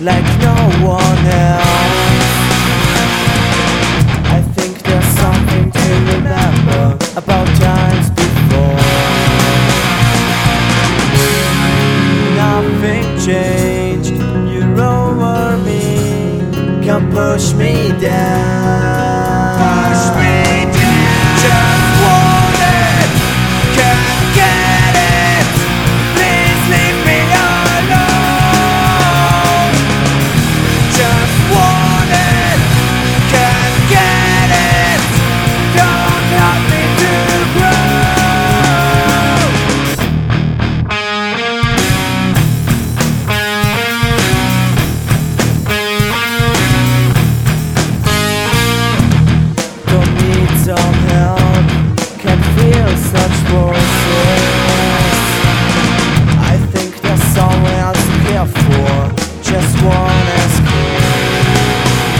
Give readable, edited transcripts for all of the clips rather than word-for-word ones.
like no one else. I think there's something to remember about times before. Nothing changed, you're over me. Come push me down. Push me down. Just want it, can't get it. Please leave me alone. Just want it, can't get it. Don't help me to grow. Don't need some help, can feel such forces. I think there's someone else to care for. Just one escape.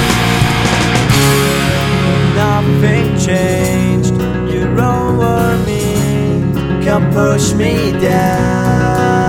Nothing changed, you're over me. Come push me down.